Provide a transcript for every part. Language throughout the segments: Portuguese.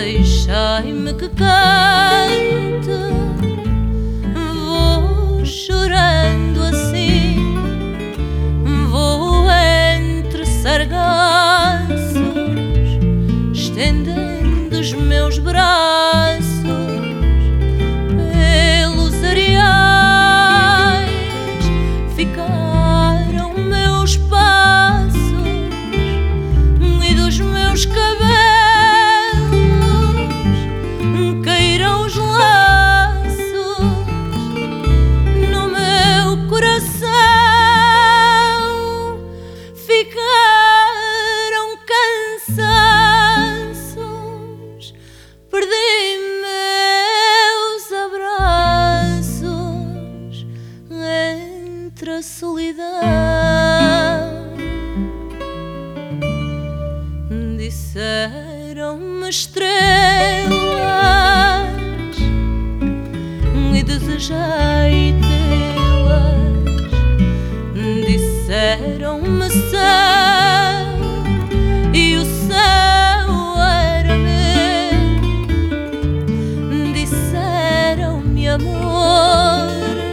Deixai-me que cante, vou chorando assim, vou entre sargaços, estendendo os meus braços pelos areais. Ficaram meus passos e dos meus cabelos caíram os laços no meu coração. Ficaram cansaços, perdi meus abraços entre a solidão. Disseram-me estrelas e desejei tê-las. Disseram-me céu e o céu era meu. Disseram-me amor,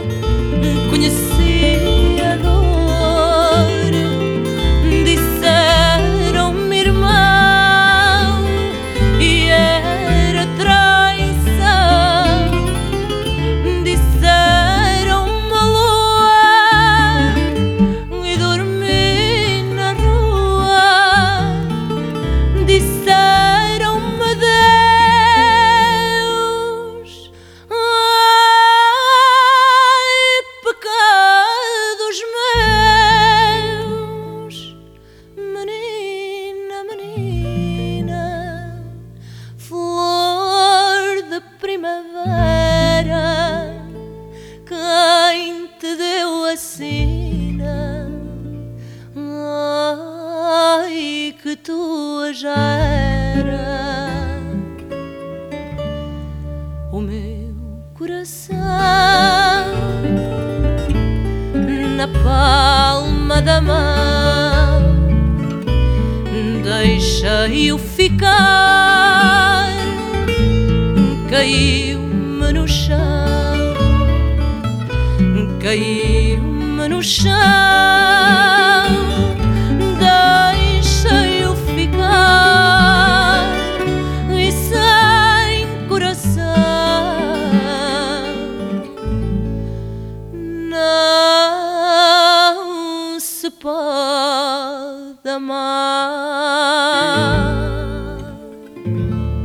conheci a dor. Disseram-me irmão e era traição. Disseram-me lua e dormi na rua. Disseram-me Deus, ai, pecados meus. Menina, menina, flor de primavera, quem te deu a sina? Ai, que tua já era. O meu coração na palma da mão, deixei-o ficar, caiu-me no chão, caiu-me no chão. Deixei-o ficar e sem coração não se pode amar.